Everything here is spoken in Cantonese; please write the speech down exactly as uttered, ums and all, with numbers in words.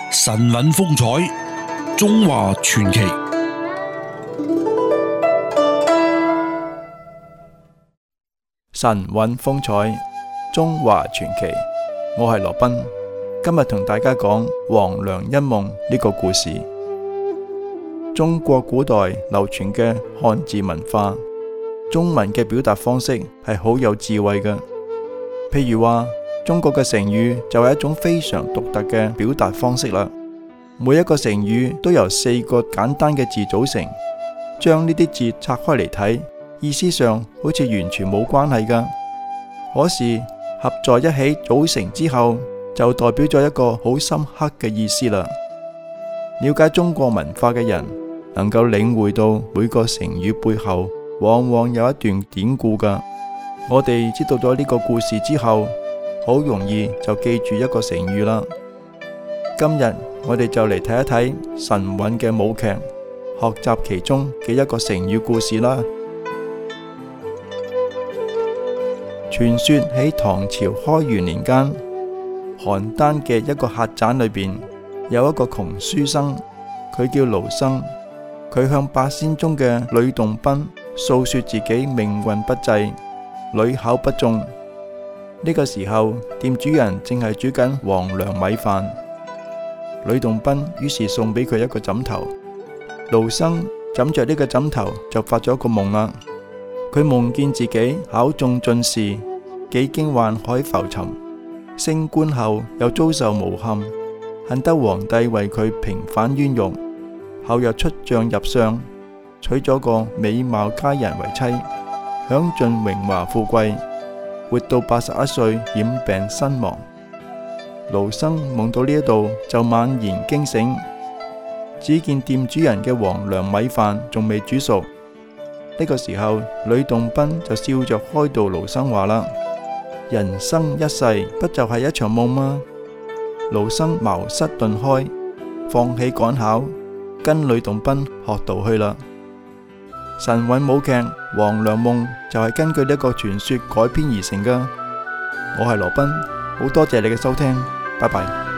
神韻風采，中華傳奇。 神韻風采，中華傳奇。我係羅賓，今日同大家講黃粱一夢呢個故事。中國古代流傳嘅漢字文化，中文嘅表達方式係好有智慧嘅。譬如話，中國嘅成語就係一種非常獨特嘅表達方式啦。每一個成語都由四個簡單嘅字組成，將呢啲字拆開嚟睇，意思上好似完全冇關係噶。可是合在一起組成之後，就代表咗一個好深刻嘅意思啦。了解中國文化嘅人，能夠領會到每個成語背後往往有一段典故噶。我哋知道咗呢個故事之後，好容易就記住一個成語啦。今日我哋就嚟睇一睇神韻嘅舞劇，學習其中嘅一個成語故事啦。傳說喺唐朝開元年間，邯鄲嘅一個客棧裏邊有一個窮書生，佢叫盧生。佢向八仙中嘅呂洞賓訴說自己命運不濟，屢考不中。呢個時候，店主人正係煮緊黃粱米飯。呂洞賓於是送俾佢一個枕頭，盧生枕着呢個枕頭就發咗個夢啦。佢夢見自己考中進士，幾經宦海浮沉，升官後又遭受誣陷，恨得皇帝為佢平反冤獄。後又出將入相，娶咗個美貌佳人為妻，享盡榮華富貴，活到八十一歲染病身亡。盧生夢到呢一度就猛然驚醒，只見店主人嘅黃粱米飯仲未煮熟。呢個時候，呂洞賓就笑着開導盧生話啦：人生一世不就係一場夢嗎？盧生茅塞頓開，放棄趕考，跟呂洞賓學道去啦。神韻舞劇《黃粱夢》就係根據呢個傳說改編而成噶。我係羅賓，好多謝你嘅收聽，拜拜。